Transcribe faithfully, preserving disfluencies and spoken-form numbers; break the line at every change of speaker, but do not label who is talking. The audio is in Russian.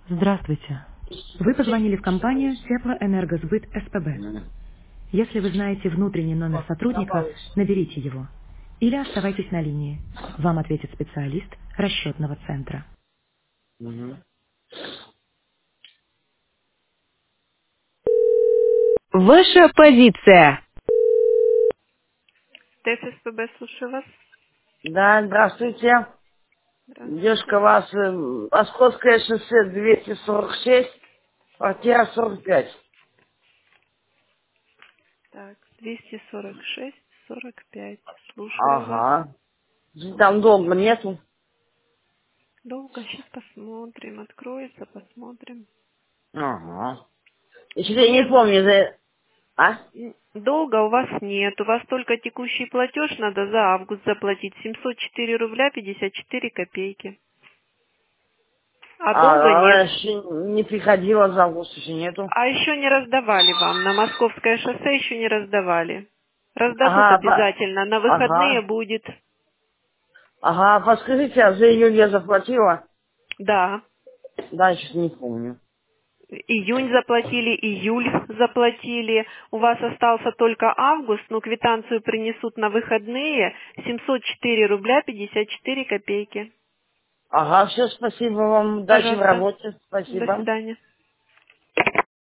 Здравствуйте. Вы позвонили в компанию Теплоэнергосбыт СПБ. Если вы знаете внутренний номер сотрудника, наберите его. Или оставайтесь на линии. Вам ответит специалист расчетного центра.
Мгм.
Ваша позиция.
ТССПБ, слушаю вас.
Да, здравствуйте.
Здравствуйте.
Девушка, вас э, Московское шоссе двести сорок шесть, квартира сорок пять.
Так, двести сорок шесть сорок пять. Слушаю вас.
Ага. Там долго нету.
Долго, сейчас посмотрим. Откроется, посмотрим.
Ага. Если я не
Нет,
помню, за... А?
н- долго у вас нет. У вас только текущий платеж надо за август заплатить. семьсот четыре рубля пятьдесят четыре копейки. А долго
А, она
нет.
еще не приходила, за август еще нету.
А еще не раздавали вам. На Московское шоссе еще не раздавали. Раздадут
Ага, по...
обязательно. На выходные
ага.
будет.
Ага, подскажите, а за июль я заплатила?
Да.
Да, сейчас не помню.
Июнь заплатили, июль заплатили. У вас остался только август, но квитанцию принесут на выходные. семьсот четыре рубля пятьдесят четыре копейки.
Ага, все, спасибо вам. Удачи в
Пожалуйста.
работе.
До
Спасибо.
свидания.